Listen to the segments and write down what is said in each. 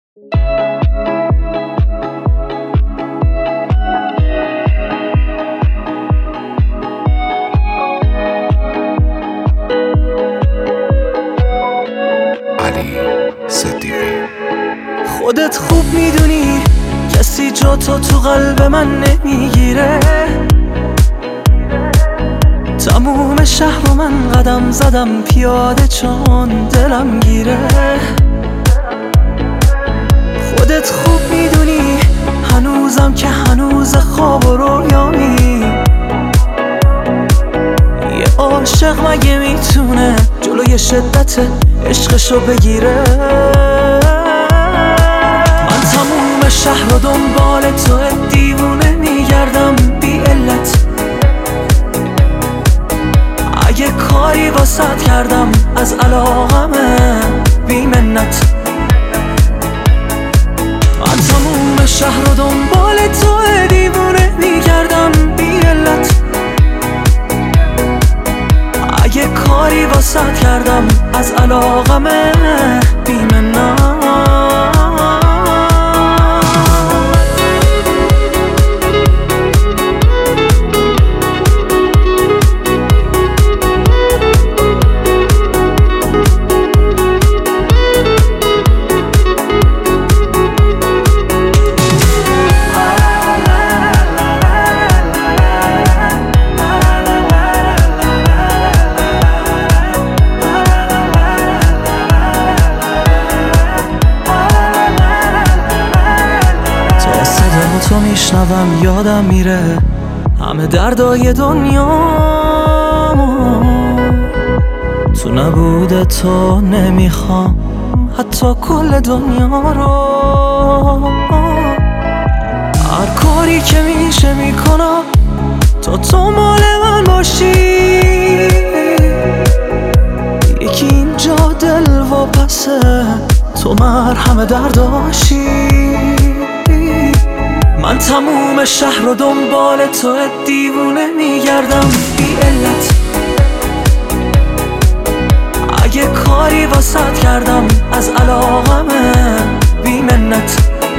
خودت خوب میدونی کسی جا تو قلب من نمیگیره. تموم شهر رو من قدم زدم پیاده چون دلم گیره. خودت خوب میدونی هنوزم که هنوز خواب و رویامی. یه عاشق مگه میتونه جلوی شدت عشقشو بگیره؟ شهر و دنبال تو دیوونه میگردم بی علت. اگه کاری واسط کردم از علاقمه بی منت. من تموم شهر و دنبال تو دیوونه میگردم بی علت. اگه کاری واسط کردم از علاقمه بی منت. تو میشنوم یادم میره همه دردای دنیامو. تو نبوده تو نمیخوام حتی کل دنیا رو. هر کاری که میشه میکنم تو مال من باشی. یکی اینجا دل و پسه تو مرهم درداشی. من تموم شهر و دنبال تو دیوونه میگردم بی علت. اگه کاری واسط کردم از علاقمه بی منت.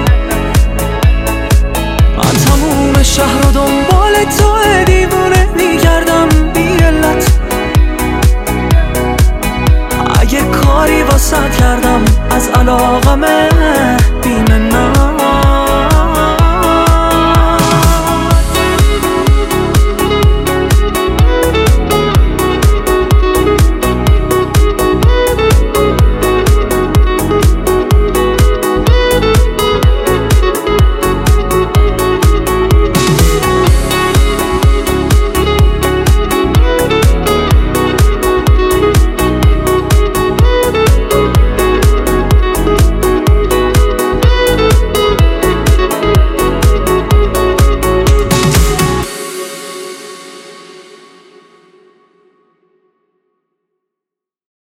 من تموم شهر و دنبال تو دیوونه میگردم بی علت. اگه کاری واسط کردم از علاقمه